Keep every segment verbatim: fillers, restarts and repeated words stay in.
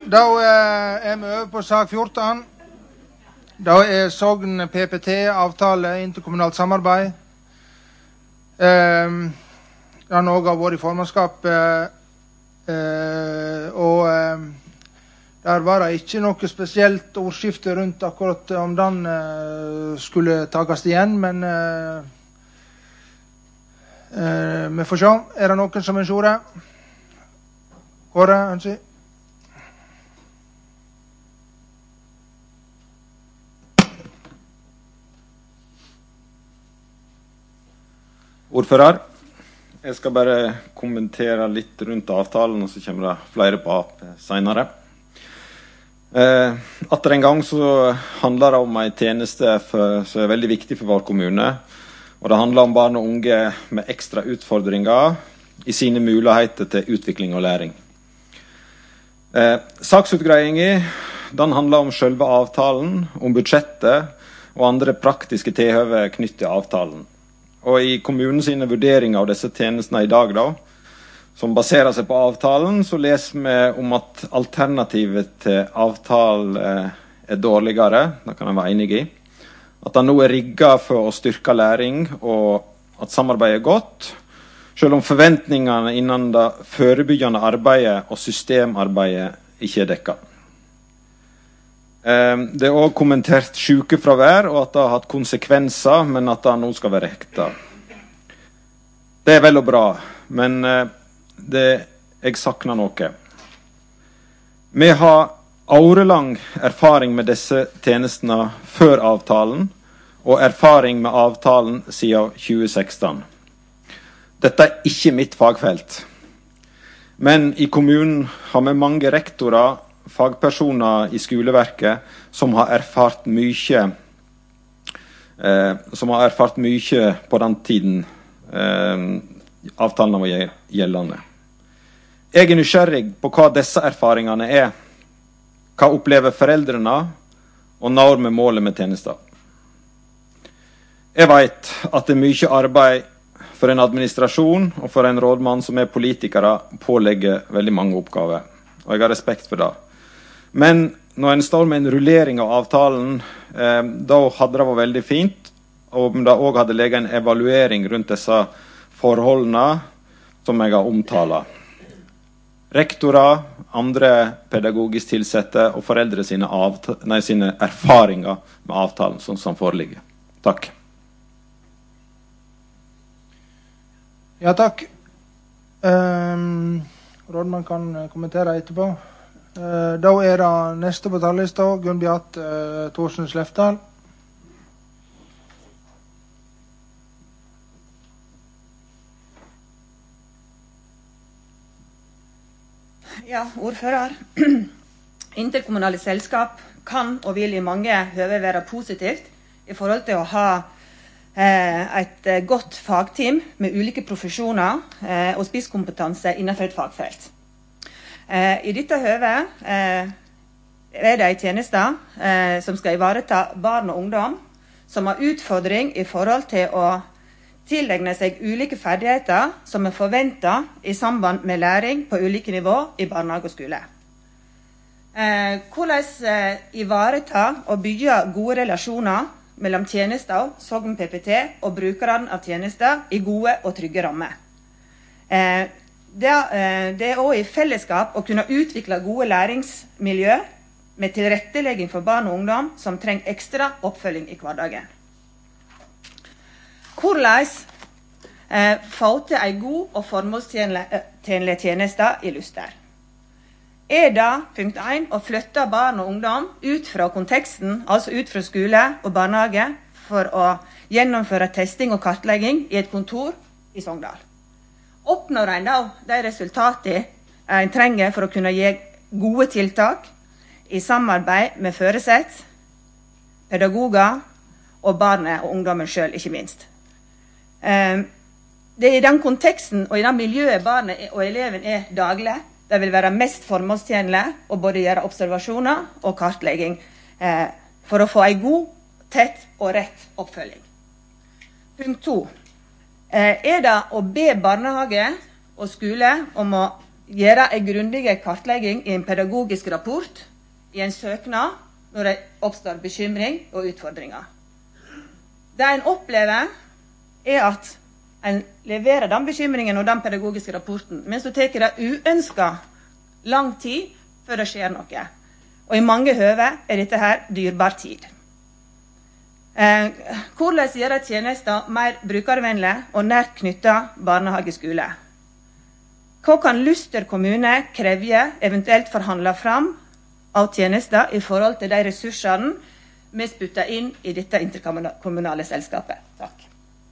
Da er vi over på sak fjorten. Da er Sogn P P T, avtale, interkommunalt samarbeid. Um, det har noe av vært i formannskap, uh, og uh, der var det ikke noe spesielt ordskifte rundt akkurat om den uh, skulle takast igjen, men uh, uh, vi får se. Er det noen som ønsker ordet? Kåre, ønsker? Ordfører, jeg skal bare kommentere litt rundt avtalen, og så kommer det flere på app senere. Eh, atter en gang så handler det om en tjeneste for, som er veldig viktig for vår kommune, og det handler om barn og unge med ekstra utfordringer i sine muligheter til utvikling og læring. Eh, saksutgreiingen, den handler om selve avtalen, om budsjettet og andre praktiske tilhøve knyttet til avtalen. Og i kommunen sine vurderinger av disse tjenestene i dag, da, som baserer seg på avtalen, så leser vi om at alternativet til avtalen er dårligere, det kan jeg være enig i. At den nå er rigget for å styrke læring, og at samarbeidet er godt, selv om forventningene innen det forebyggende arbeidet og systemarbeidet ikke er dekket. Det er også kommentert sykefravær, og at det har hatt konsekvenser, men at det nå skal være rekta. Det er vel og bra, men det, jeg savner noe. Vi har årelang erfaring med disse tjenestene før avtalen, og erfaring med avtalen siden tjue seksten. Dette er ikke mitt fagfelt. Men i kommunen har vi mange rektorer, fagpersoner i skoleverket som har erfart mye eh, som har erfart mye på den tiden eh, avtalen var gjeldende. Jeg er nysgjerrig på hva disse erfaringene er. Hva opplever foreldrene, og når vi måler med tjenester. Jeg vet at det er mye arbeid for en administrasjon og for en rådmann som er politikere pålegger veldig mange oppgaver, og jeg har respekt for det. Men når en står med en rullering av avtalen, eh, da hadde det vært veldig fint, og da også hadde legget en evaluering rundt disse forholdene som jeg har omtalt. Rektorer, andre pedagogisk tilsette og foreldre sine, nei, sine erfaringer med avtalen som, som foreligger. Takk. Ja, takk. Um, Rådmann kan kommentere etterpå. Uh, da er det neste på tallista, Gunn Beat uh, Thorsen Slefdal. Ja, ordfører. Interkommunale selskap kan og vil i mange høve være positivt i forhold til å ha eh, et godt fagteam med ulike profesjoner eh, og spisskompetanse innenfor et fagfelt. Eh, I dette høvet eh, er det en tjeneste eh, som skal ivareta barn og ungdom som har utfordring i forhold til å tilegne seg ulike ferdigheter som er forventet i samband med læring på ulike nivå i barnehage og skole. Eh, hvordan eh, ivareta og bygge gode relasjoner mellom tjenester, Sogn P P T og brukerne av tjenester i gode og trygge rammer. Eh, Det, det er også i fellesskap å kunne utvikle gode læringsmiljø med tilrettelegging for barn og ungdom som trenger ekstra oppfølging i hverdagen. Hvordan eh, få til en god og formålstjenlig tjeneste i Luster? Er det, punkt én, å flytte barn og ungdom ut fra konteksten, altså ut fra skole og barnehage, for å gjennomføre testing og kartlegging i et kontor i Sogndal? Oppnår en da de resultatene en trenger for å kunne gi gode tiltak i samarbeid med foresett, pedagoger og barnet og ungdommen selv, ikke minst. Det er i den konteksten og i den miljøet barnet og eleven er daglig, det vil være mest formålstjenlig å både gjøre observasjoner og kartlegging for å få en god, tett og rett oppfølging. Punkt to. Er det å be barnehage og skole om å gjøre en grundig kartlegging i en pedagogisk rapport, i en søknad, når det oppstår bekymring og utfordringer. Det en opplever er at en leverer den bekymringen og den pedagogiske rapporten, men så tar det uønsket lang tid før det skjer noe. Og i mange høve er dette her dyrbar tid. Eh, hvordan gjøre tjenester mer brukervennlige og nært knyttet barnehageskole? Hva kan Luster kommune kreve, eventuelt forhandle fram av tjenester i forhold til de ressursene vi spytter inn i dette interkommunale selskapet? Takk.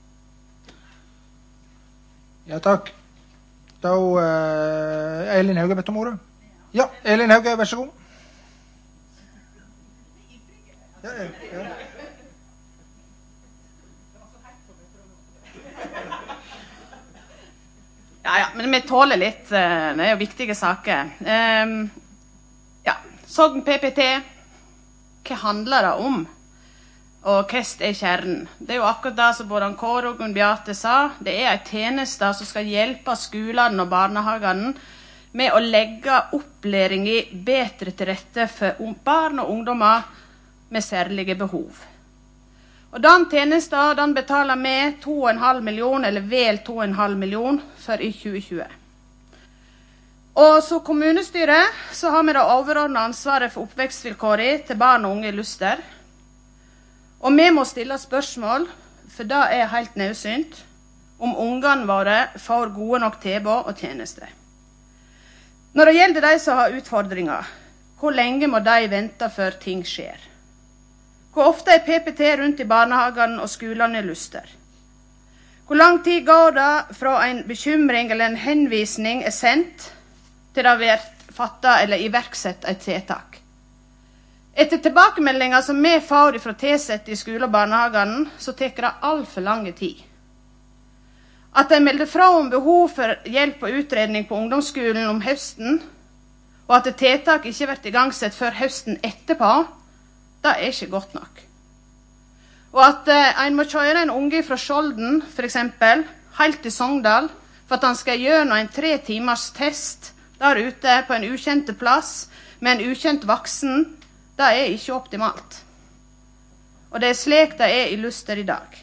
Ja, takk. Da uh, Elin Hauge bedt om ordet. Ja, Elin Hauge, vær så god. Ja, ja, ja. Ja, ja, men vi tåler litt. Det er jo viktige saker. Um, ja, Sogn P P T, hva handler det om? Og hva er kjernen? Det er jo akkurat det som både Kåre og Gunn Beate sa. Det er en tjeneste som skal hjelpe skolene og barnehagene med å legge opplæring i bedre til rette for barn og ungdommer med særlige behov. Og den tjenesten den betaler vi to komma fem millioner, eller vel to komma fem millioner, for i tjue tjue. Og så kommunestyret så har vi det overordnede ansvaret for oppvekstvilkåret til barn og unge i Luster. Og vi må stille spørsmål, for det er helt nødsynt, om ungene våre får gode nok tilbud og tjenester. Når det gjelder de som har utfordringer, hvor lenge må de vente før ting skjer? Hvor ofte er P P T rundt i barnehagen og skolene i Luster? Hvor lang tid går det fra en bekymring eller en henvisning er sendt til det blir fattet eller iverksett et tiltak? Etter tilbakemeldinger som vi får fra tilsette i skole og barnehagen, så tar det alt for lang tid. At de melder fra om behov for hjelp og utredning på ungdomsskolen om høsten, og at tiltak ikke blir igangsatt før høsten etterpå, det er ikke godt nok. Og at eh, en må kjøre en unge fra Skjolden, for eksempel, helt til Sogndal, for at han skal gjøre en tre timers test der ute på en ukjent plass med en ukjent voksen, det er ikke optimalt. Og det er slik det er i Luster i dag.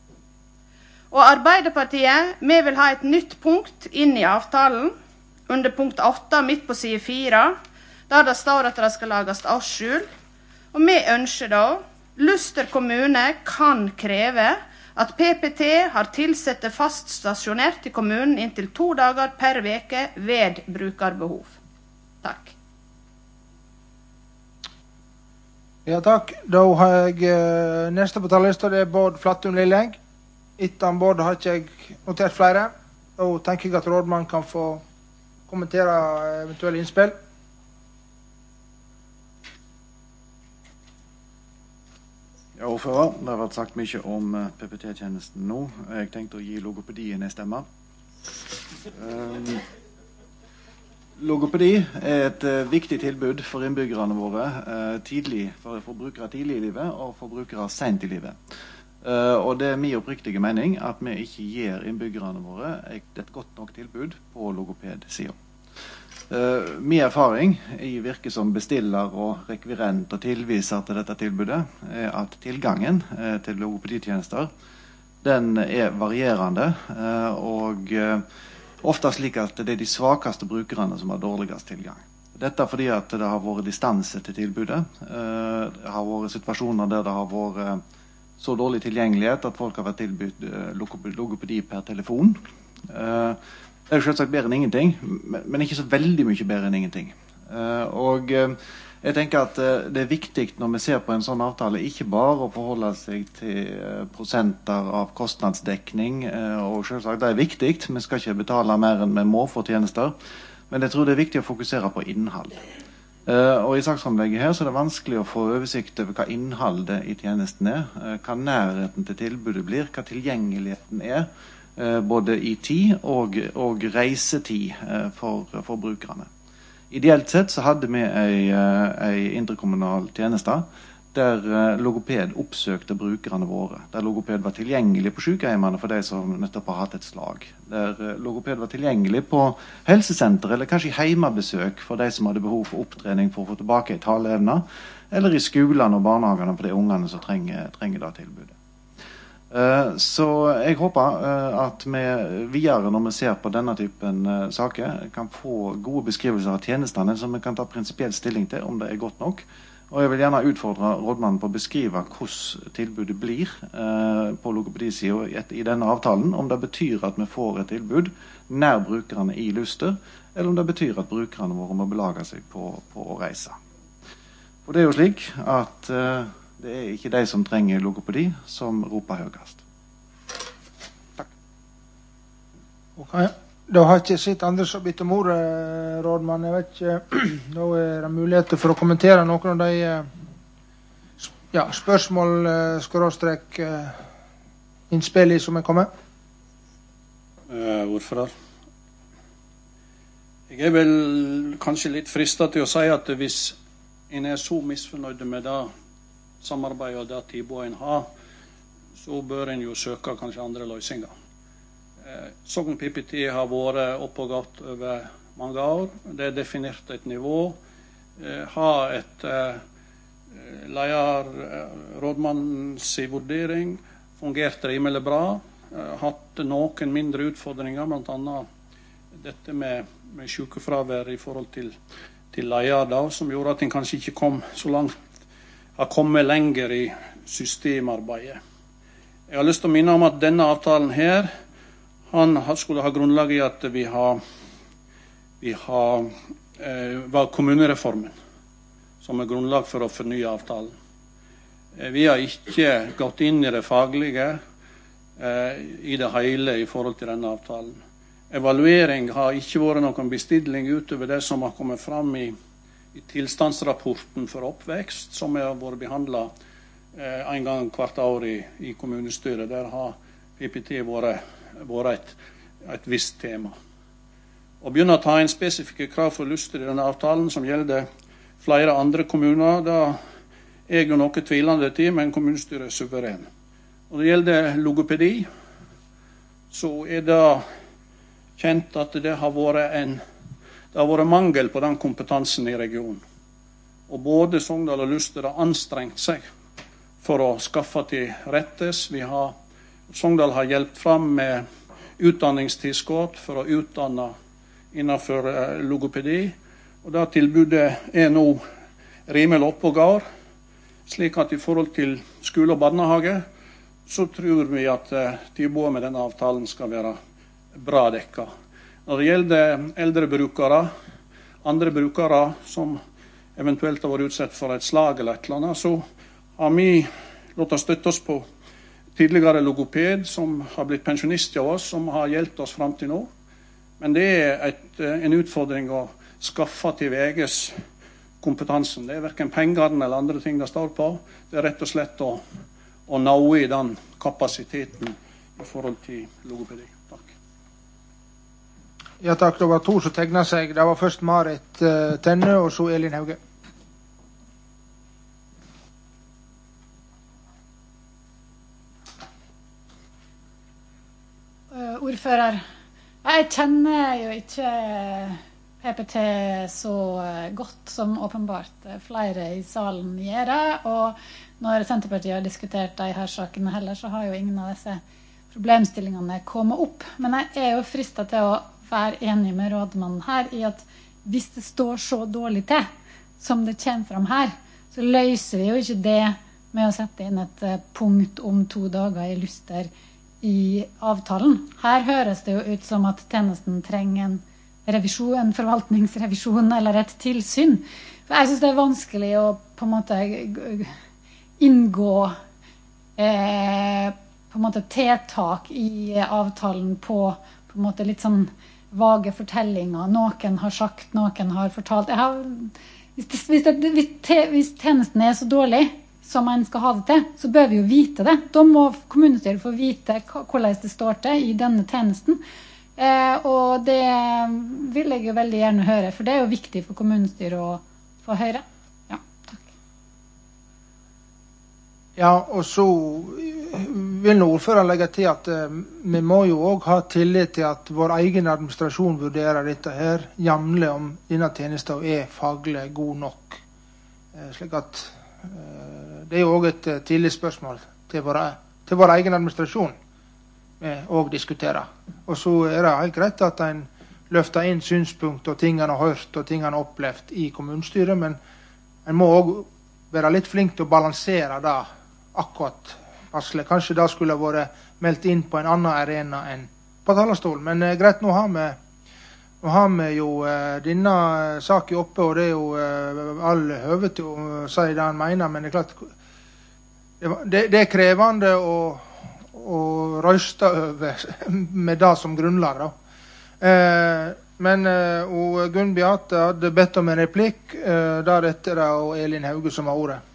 Og Arbeiderpartiet, vi vil ha et nytt punkt inn i avtalen, under punkt åtte, midt på side fire, der det står at det skal lages årsskjul. Og vi ønsker da, Luster kommune kan kreve at P P T har tilsette fast stasjonert i kommunen inntil to dager per veke ved brukerbehov. Takk. Ja, takk. Da har jeg uh, neste på tallista, det er Bård Flattum Lillegg. Etter Bård har ikke jeg notert flere. Da tenker jeg at rådmann kan få kommentere eventuelle innspill. Ja, ordfører, det har vært sagt mye om P P T-tjenesten nå. Jeg tenkte å gi logopedien en stemme. Um, logopedi er et uh, viktig tilbud for innbyggerne våre uh, tidlig, for, for brukere tidlig i livet og for brukere sent i livet. Uh, og det er min oppriktige mening at vi ikke gir innbyggerne våre et, et godt nok tilbud på logoped-siden. Uh, min erfaring i virke som bestiller og rekvirent og tilviser til dette tilbudet er at tilgangen uh, til logopeditjenester den er varierende uh, og uh, ofte slik at det er de svakeste brukerne som har dårligast tilgang. Dette fordi at det har vært distanse til tilbudet. Uh, det har vært situasjoner der det har vært uh, så dårlig tilgjengelighet at folk har vært tilbudt uh, logopedi per telefon. Uh, Det er jo selvsagt bedre enn ingenting, men ikke så veldig mye bedre enn ingenting. Uh, og uh, jeg tenker at uh, det er viktig når vi ser på en sånn avtale, ikke bare å forholde seg til uh, prosenter av kostnadsdekning, uh, og selvsagt det er viktig, vi skal ikke betale mer enn vi må for tjenester, men jeg tror det er viktig å fokusere på innhold. Uh, og i saksframlegget her så er det vanskelig å få oversikt over hva innholdet i tjenesten er, uh, hva nærheten til tilbudet blir, hva tilgjengeligheten er, Uh, både i tid og, og reisetid uh, for, for brukerne. Ideelt sett så hadde vi en uh, interkommunal tjeneste der eh, logoped oppsøkte brukerne våre, der logoped var tilgjengelig på sykehjemmene for de som nettopp har hatt et slag, der eh, logoped var tilgjengelig på helsesenter, eller kanskje i heimebesøk for de som hadde behov for opptrening for å få tilbake i taleevne, eller i skolene og barnehagene for de ungene som trenger, trenger det tilbudet. Uh, så jeg håper uh, at vi videre, når vi ser på denne typen uh, saker, kan få gode beskrivelser av tjenestene som vi kan ta prinsipiell stilling til, om det er godt nok. Og jeg vil gjerne utfordre rådmannen på å beskrive hvordan tilbudet blir uh, på logopedisiden i, i denne avtalen, om det betyr at vi får et tilbud nær brukerne i Luster, eller om det betyr at brukerne våre må belage seg på, på å reise. For det er jo slik at uh, det er ikke de som trenger logopedi som roper høyest. Takk. Ok, da har ikke sett andre som bytter om ordet, rådmann. Jeg vet ikke, da er det muligheter for å kommentere noen av de ja, spørsmål, skråstrek, innspill som er kommet. Uh, ordfører. Jeg er vel kanskje litt fristet til å si at hvis en er så misfornøyd med det samarbeid og det tilbudet en har, så bør en jo søke kanskje andre løsninger. Eh, Sogn P P T har vært oppe og gått over mange år. Det er definert et nivå. Eh, har et eh, leder, eh, rådmannens vurdering, fungert rimelig bra. Eh, hatt noen mindre utfordringer, blant annet dette med, med sykefravær i forhold til, til leder, da, som gjorde at en kanskje ikke kom så langt, har kommet lenger i systemarbeidet. Jeg har lyst til å minne om at denne avtalen her, han skulle ha grunnlag i at vi har, vi har eh, var kommunereformen som er grunnlag for å fornye avtalen. Eh, vi har ikke gått inn i det faglige eh, i det hele i forhold til denne avtalen. Evaluering har ikke vært noen bestilling utover det som har kommet fram i i tilstandsrapporten for oppvekst, som har vært behandlet eh, en gang hvert år i, i kommunestyret. Der har P P T vært, vært et, et visst tema. Å begynne å ta inn spesifikke krav for Luster i denne avtalen, som gjelder flere andre kommuner, da er jeg jo noe tvilende til, men kommunestyret er suveren. Og det gjelder logopedi, så er det kjent at det har vært en Det har vært mangel på den kompetansen i regionen. Og både Sogndal og Luster har anstrengt seg for å skaffe til rettes. Vi har, Sogndal har hjulpet fram med utdanningstilskudd for å utdanne innenfor eh, logopedi. Og det tilbudet er nå rimelig oppe og går. Slik at i forhold til skole og barnehage, så tror vi at eh, tilbudet med denne avtalen skal være bra dekket. Når det gjelder eldre brukere, andre brukere som eventuelt har vært utsatt for et slag eller et eller annet, så har vi lått oss støtte oss på tidligere logoped som har blitt pensjonist av oss, som har hjulpet oss frem til nå. Men det er et, en utfordring å skaffe til veges kompetansen. Det er hverken pengene eller andre ting det står på. Det er rett og slett å, å nå i den kapasiteten i forhold til logopedi. Ja takk, det var to som tegnet seg. Det var først Marit uh, Tenne, og så Elin Hauge. Uh, ordfører, jeg kjenner jo ikke P P T så godt som åpenbart flere i salen gjør det, og når Senterpartiet har diskutert de her sakene heller, så har jo ingen av disse problemstillingene kommet opp. Men jeg er jo fristet til å være enig med rådmannen her i at hvis det står så dårlig til som det kommer fram her, så løser vi jo ikke det med å sette inn et punkt om to dager i Luster i avtalen. Her høres det jo ut som at tjenesten trenger en revisjon, en forvaltningsrevisjon eller et tilsyn. For jeg synes det er vanskelig å på en måte inngå eh, på en måte tiltak i avtalen på på en måte litt sånn vage fortellinger. Noen har sagt, noen har fortalt. Jeg har, hvis, det, hvis, det, hvis, te, hvis tjenesten er så dårlig som man skal ha det til, så bør vi jo vite det. Da må kommunestyret få vite hvordan det står til i denne tjenesten. Eh, og det vil jeg jo veldig gjerne høre, for det er jo viktig for kommunestyret å få høre. Ja, takk. Ja, og så vil nå ordføreren legge til at eh, vi må jo også ha tillit til at vår egen administrasjon vurderer dette her jevnlig om denne tjenesten er faglig god nok. Eh, slik at eh, det er jo også et uh, tillitsspørsmål til vår, til vår egen administrasjon vi også diskuterer. Og så er det helt greit at en løfter inn synspunkt og ting han har hørt og ting han har opplevd i kommunestyret, men en må også være litt flink til å balansere det akkurat passelig. Kanskje det skulle vært meldt inn på en annen arena enn på talerstolen. Men eh, greit, nå har vi, nå har vi jo eh, denne saken oppe, og det er jo eh, all høve til å si det han mener, men det er klart, det, det er krevende å, å røyste over med det som grunnlag. Da. Eh, men eh, og Gunn Beate hadde bedt om en replikk, eh, der etter det og Elin Hauge som har ordet.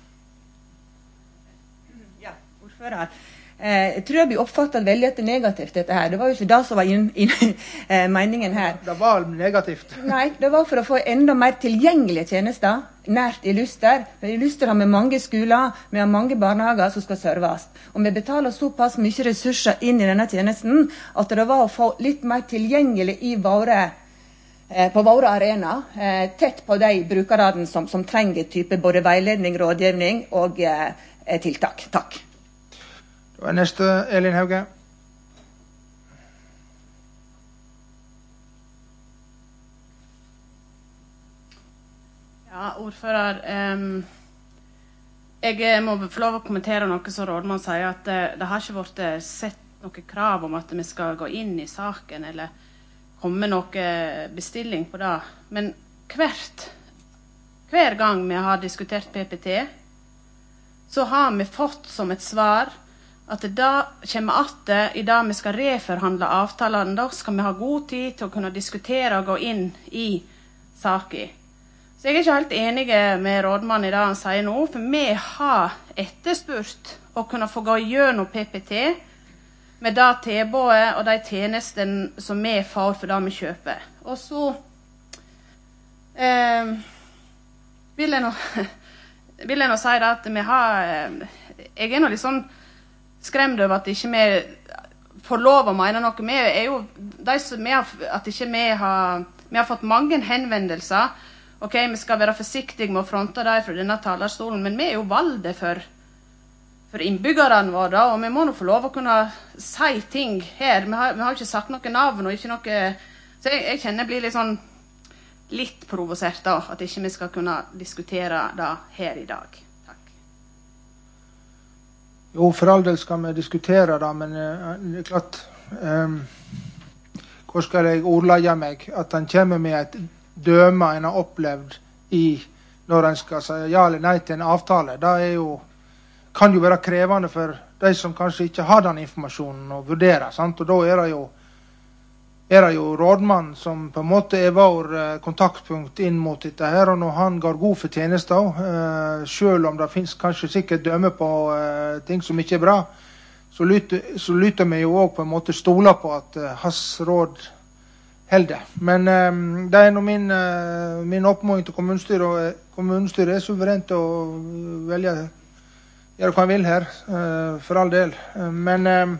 Eh, jeg tror jeg blir oppfattet veldig etter negativt dette her. Det var jo ikke det som var inn, inn, eh, meningen her. Det var negativt. Nei, det var for å få enda mer tilgjengelige tjenester nært i Luster. I Luster har vi mange skoler, vi har mange barnehager som skal serves. Og vi betaler såpass mye ressurser inn i denne tjenesten at det var å få litt mer tilgjengelig i våre, eh, på våre arenaer, eh, tett på de brukerne som, som trenger type både veiledning, rådgivning og eh, tiltak. Takk. Da er neste Elin Hauge. Ja, ordfører. Um, jeg må få lov å kommentere noe som rådmann sier, at det, det har ikke vært sett noe krav om at vi skal gå inn i saken, eller komme noe bestilling på det. Men hvert, hver gang vi har diskutert P P T, så har vi fått som et svar at det da kommer at i dag vi skal reforhandle avtalene, da skal vi ha god tid til å kunne diskutere og gå inn i saken. Så jeg er ikke helt enig med rådmannen i det han sier nå, for vi har etterspurt å kunne få gå gjennom P P T med det tilbudet og de tjenestene som vi får for det vi kjøper. Og så eh, vil jeg nå, vil jeg nå si det at vi har, jeg er nå litt sånn skremt over at ikke vi får lov å mene noe. Vi er jo de som vi har, at ikke vi har, vi har fått mange henvendelser. Ok, vi skal være forsiktige med å fronte dem fra denne talerstolen, men vi er jo valgte for, for innbyggerne våre, og vi må nå få lov å kunne si ting her. Vi har, vi har ikke sagt noe navn, og ikke noe, så jeg, jeg kjenner jeg blir litt sånn, litt provosert da, at ikke vi skal kunne diskutere det her i dag. Jo, for all del skal vi diskutere det, men uh, det er klart, um, hvor skal jeg ordlegge meg? At han kommer med et døme en har opplevd i, når en skal si ja eller nei til en avtale. Det er jo, kan jo være krevende for de som kanskje ikke har den informasjonen å vurdere, sant? Og da er det jo, er det jo rådmann som på en måte er vår uh, kontaktpunkt inn mot dette her, og når han går god for tjenester, uh, selv om det finnes kanskje sikkert døme på uh, ting som ikke er bra, så lytter, så lytter vi jo også på en måte stole på at uh, hans råd holder. Men um, det er nå min, uh, min oppmåling til kommunestyret, og kommunestyret er suverent å velge, gjøre hva han vil her, uh, for all del. Uh, men um,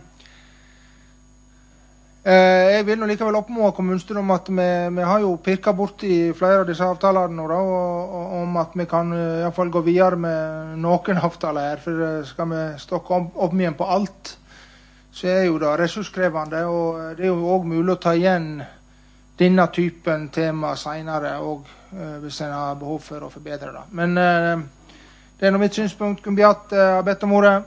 Eh, jeg vil nå likevel oppmåle kommunestyret om at vi, vi har jo pirket bort i flere av disse avtalene nå, da, og, og om at vi kan i hvert fall gå videre med noen avtaler her, for skal vi stokke opp, opp igjen på alt, så er jo det ressurskrevende, og det er jo også mulig å ta igjen denne typen tema senere, og eh, hvis en har behov for å forbedre det. Men eh, det er nå mitt synspunkt. Gunn Beate har bedt om ordet.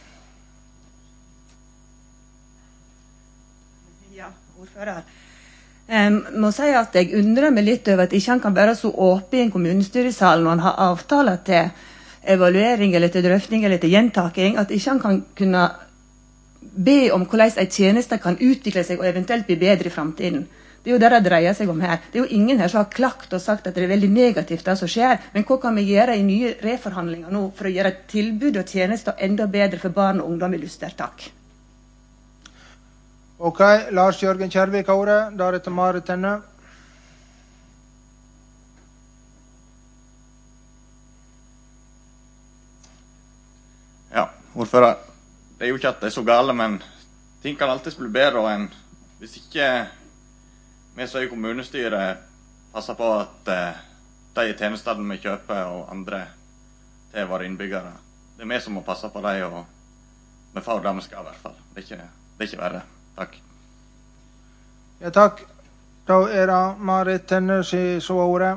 Jeg må si at jeg undrer meg litt over at ikke han kan være så åpen i en kommunestyresal når han har avtaler til evaluering eller til drøfting eller til gjentaking, at ikke han kan kunne be om hvordan en tjeneste kan utvikle seg og eventuelt bli bedre i fremtiden. Det er jo det det dreier seg om her. Det er jo ingen her som har klagt og sagt at det er veldig negativt det som skjer, men hva kan vi gjøre i nye reforhandlinger nå for å gjøre tilbud og tjenester enda bedre for barn og ungdom i Luster? Takk. Ok, Lars Jørgen Kjærvik har ordet, deretter Marit Tenne. Ja, ordfører. Det er jo ikke at det er så gale, men ting kan alltid bli bedre enn hvis ikke vi som er i kommunestyret passer på at uh, de tjenestene vi kjøper og andre til våre innbyggere. Det er vi som må passe på dem, og vi får det vi skal i hvert fall. Det er ikke, det er ikke verre. Takk. Ja, takk. Da er det Marit Tønnes i så ordet.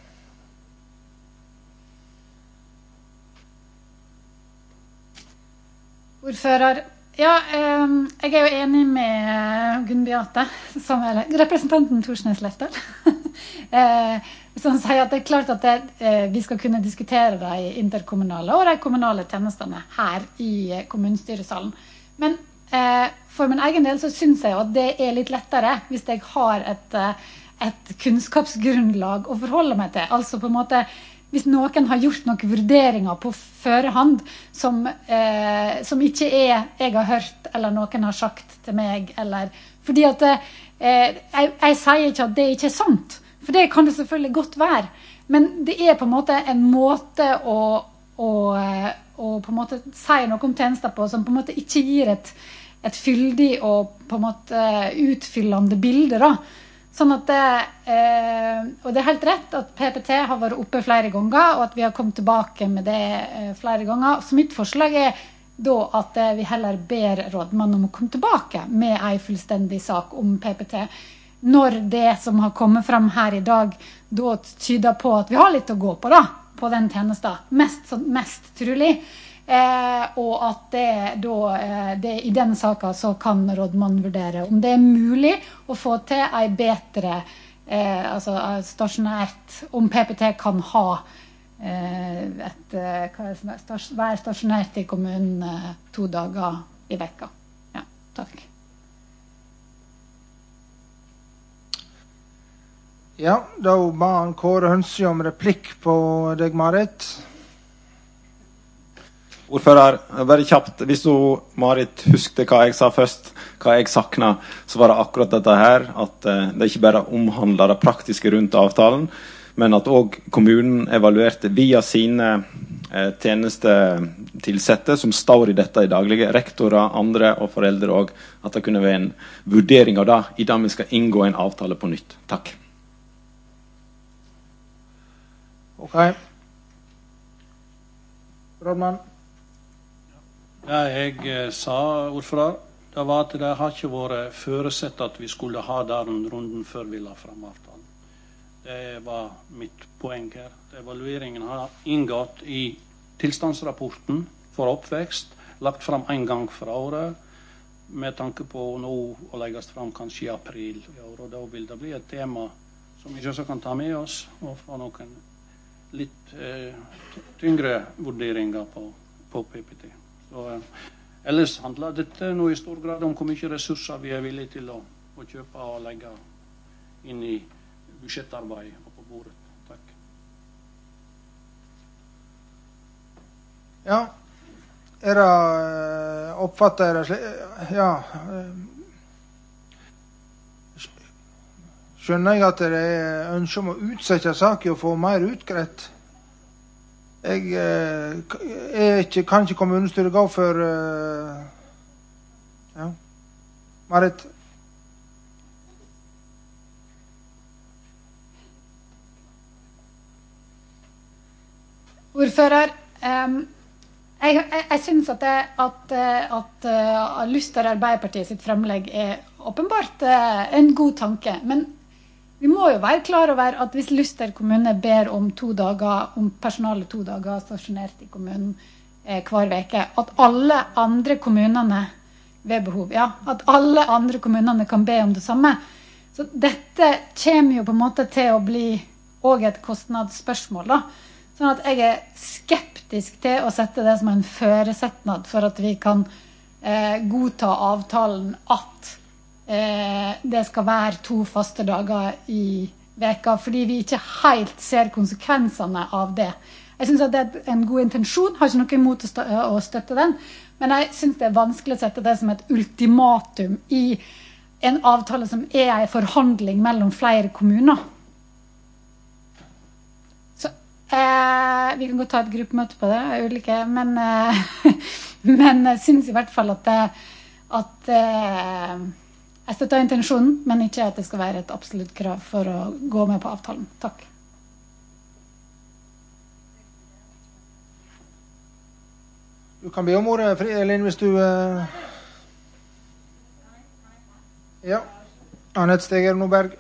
Ordfører, ja, eh, jeg er jo enig med Gunn Beate, som er representanten Torsnes Lefdal, eh, som sier at det er klart at det, eh, vi skal kunne diskutere de interkommunale og de kommunale tjenestene her i eh, kommunestyresalen. Men eh, for min egen del så synes jeg at det er litt lettere hvis jeg har et, et kunnskapsgrunnlag å forholde meg til. Altså på en måte, hvis noen har gjort noen vurderinger på førehånd som, eh, som ikke er jeg har hørt, eller noen har sagt til meg, eller fordi at eh, jeg, jeg sier ikke at det ikke er sant, for det kan det selvfølgelig godt være, men det er på en måte en måte å, å, å på en måte si noe om tjenester på, som på en måte ikke gir et, et fyldig og på en måte utfyllende bilde da. Sånn at det, eh, og det er helt rett at P P T har vært oppe flere ganger, og at vi har kommet tilbake med det eh, flere ganger. Så mitt forslag er da at eh, vi heller ber rådmannen om å komme tilbake med en fullstendig sak om P P T. Når det som har kommet frem her i dag, da tyder på at vi har litt å gå på da, på den tjenesten. Mest, mest trolig. Eh, og at det, da, eh, det i den saken så kan rådmannen vurdere om det er mulig å få til en bedre eh, altså stasjonært, om P P T kan ha eh, et, hva er det, stas, være stasjonært i kommunen eh, to dager i vekka. Ja, takk. Ja, da ba han Kåre Hønsi om replikk på deg, Marit. Ordfører, bare kjapt, hvis du, Marit, huskte hva jeg sa først, hva jeg sakna, så var det akkurat dette her, at eh, det ikke bare omhandler det praktiske rundt avtalen, men at også kommunen evaluerte via sine eh, tjenestetilsette, som står i dette i daglige, rektorer, andre og foreldre også, at det kunne være en vurdering av det, i det vi skal inngå en avtale på nytt. Takk. Ok. Rådmann. Ja, jeg eh, sa, ordfører, det var at det har ikke vært forutsett at vi skulle ha den runden før vi la frem avtalen. Det var mitt poeng her. Evalueringen har inngått i tilstandsrapporten for oppvekst, lagt frem en gang for året, med tanke på nå å legges frem kanskje i april i år, og da vil det bli et tema som vi også kan ta med oss, og få noen litt eh, tyngre vurderinger på, på P P T. Så, eh, ellers handler dette nå i stor grad om hvor mye ressurser vi er villige til å, å kjøpe og legge inn i budsjettarbeid og på bordet. Takk. Ja, er det oppfattet er det slik? Ja, skjønner jeg at det er ønske om å utsette saken og få mer utgreit. Jeg er ikke, kan ikke kommunestyret gå for ja. Marit? Ordfører, um, jeg, jeg, jeg synes at, det, at, at uh, Luster Arbeiderpartiet sitt fremlegg er åpenbart uh, en god tanke, men vi må jo være klar over at hvis Luster kommune ber om to dager, om personalet to dager stasjonert i kommunen eh, hver veke, at alle andre kommunene ved behov, ja, at alle andre kommunene kan be om det samme. Så dette kommer jo på en måte til å bli også et kostnadsspørsmål da. Sånn at jeg er skeptisk til å sette det som en føresetnad for at vi kan eh, godta avtalen at Eh, det skal være to faste dager i veka, fordi vi ikke helt ser konsekvensene av det. Jeg synes at det er en god intensjon, har ikke noe imot å, stø å støtte den, men jeg synes det er vanskelig å sette det som et ultimatum i en avtale som er en forhandling mellom flere kommuner. Så Eh, vi kan godt ta et gruppemøte på det, ulike, men, eh, men jeg synes i hvert fall at, det, at eh, jeg støtter intensjonen, men ikke at det skal være et absolutt krav for å gå med på avtalen. Takk. Du kan be om ordet, Elin, hvis du... Uh... Ja. Annette Steger Noberg.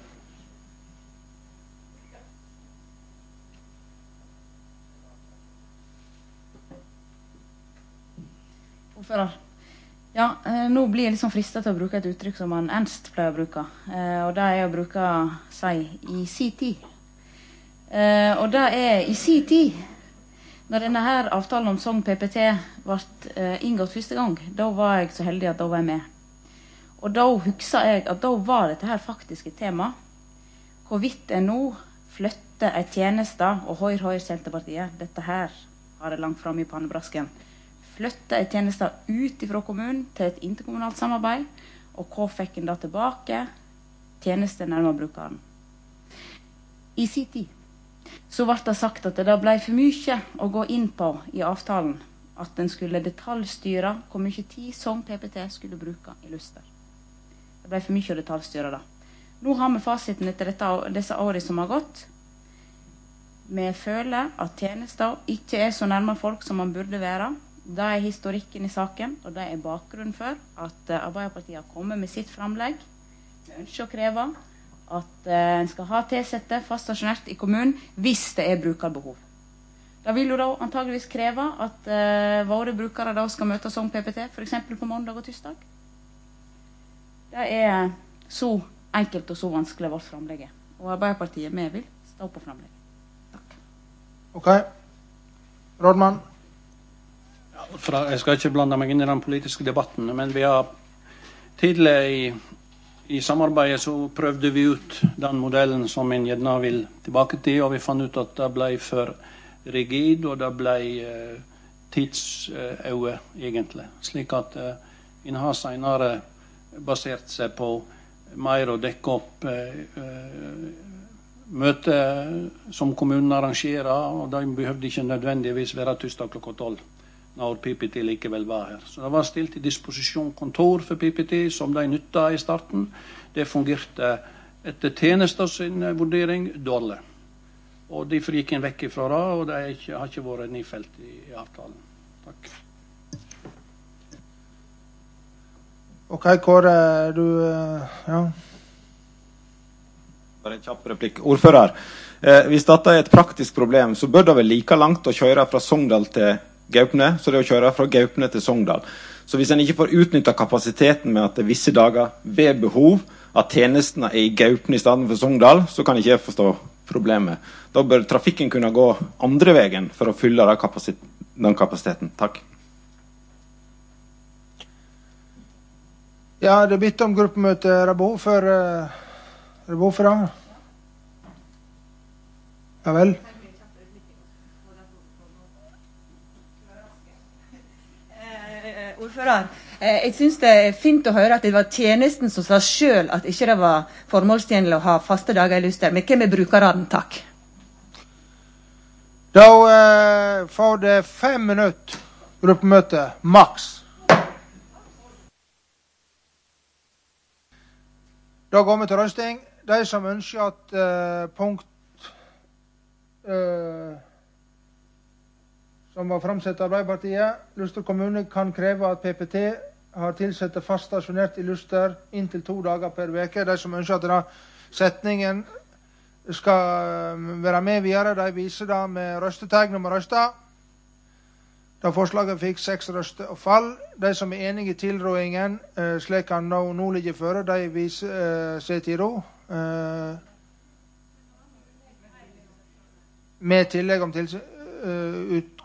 Ordfører. Ja, eh, nå blir jeg liksom fristet til å bruke et uttrykk som man Ernst pleier å bruke. Eh, og det er å bruke seg i si tid. Eh, og det er i si tid. Når denne her avtalen om Sogn P P T ble eh, inngått første gang, da var jeg så heldig at da var jeg med. Og da husker jeg at da var dette her faktisk et tema. Hvorvidt jeg nå flytter en tjeneste, og høyr, høyr, Senterpartiet, dette her har jeg langt frem i pannebrasken, flytte en tjeneste ut fra kommunen til et interkommunalt samarbeid, og hva fikk en da tilbake? Tjenester nærmere brukeren. I sin tid så ble det sagt at det da ble for mye å gå inn på i avtalen, at den skulle detaljstyre hvor mye tid Sogn P P T skulle bruke i Luster. Det ble for mye å detaljstyre da. Nå har vi fasiten etter dette, disse årene som har gått. Vi føler at tjenester ikke er så nærmere folk som man burde være. Det er historikken i saken, og det er bakgrunnen for at uh, Arbeiderpartiet har kommet med sitt framlegg. Vi ønsker å kreve at uh, en skal ha tilsette fast stasjonert i kommunen hvis det er brukerbehov. Det vil jo da antageligvis kreve at uh, våre brukere da skal møte Sogn P P T, for eksempel på mandag og tirsdag. Det er så enkelt og så vanskelig vårt framlegg. Og Arbeiderpartiet med vil stå på framlegget. Takk. Ok. Rådmann. Fra, jeg skal ikke blande meg inn i den politiske debatten, men vi har tidligere i, i samarbeidet så prøvde vi ut den modellen som en gjerne vil tilbake til, og vi fant ut at det ble for rigid, og det ble eh, tidsøye egentlig. Slik at eh, en har senere basert seg på mer å dekke opp eh, møter som kommunen arrangerer, og de behøvde ikke nødvendigvis være tirsdag klokka tolv. Når P P T likevel var her. Så det var stilt i disposisjon kontor for P P T som de nytta i starten. Det fungerte etter tjenester sin vurdering dårlig. Og derfor gikk en vekk ifra det, og det ikke, har ikke vært nedfelt i, i avtalen. Takk. Ok, Kåre, du... Ja. Bare en kjapp replikk. Ordfører, eh, hvis dette er et praktisk problem, så bør det vel like langt å kjøre fra Sogndal til Gaupne, så det er å kjøre fra Gaupne til Sogndal. Så hvis en ikke får utnyttet kapasiteten med at det visse dager ved behov at tjenestene er i Gaupne i stedet for Sogndal, så kan ikke jeg forstå problemet. Da bør trafikken kunne gå andre veien for å fylle den kapasiteten. Den kapasiteten. Takk. Ja, det er bitt om gruppemøte. Er det behov for, er det behov for det? Ja vel. Ordfører, jeg synes det er fint å høre at det var tjenesten som sa selv at ikke det var formålstjenlig å ha faste dager i Luster. Men hvem er brukeren? Takk. Da eh, får det fem minutter gruppemøte, maks. Da går vi til røsting. De som ønsker at eh, punkt eh, som var fremsett av Arbeiderpartiet, Luster kommune kan kreve at P P T har tilsette fast stasjonert i Luster inntil to dager per veke. De som ønsker at denne setningen skal være med videre, de viser det med røstetegn om å røste. Da forslaget fikk seks røster og fall. De som er enige i tilrådingen, eh, slik han nå, nå ligger føre, de viser eh, seg til ro. Eh, med tillegg om tilsett uh, ut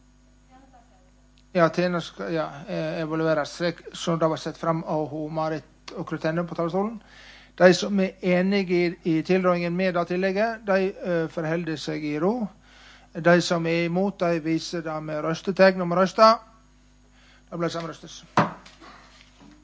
Ja, tjenester ja, evalueres, som det var sett frem av Marit og Krutenne på talerstolen. De som er enige i, i tilrådingen med det tillegget, de uh, forholder seg i ro. De som er imot, de viser det med røstetegn om å røste. Det ble samrøstes.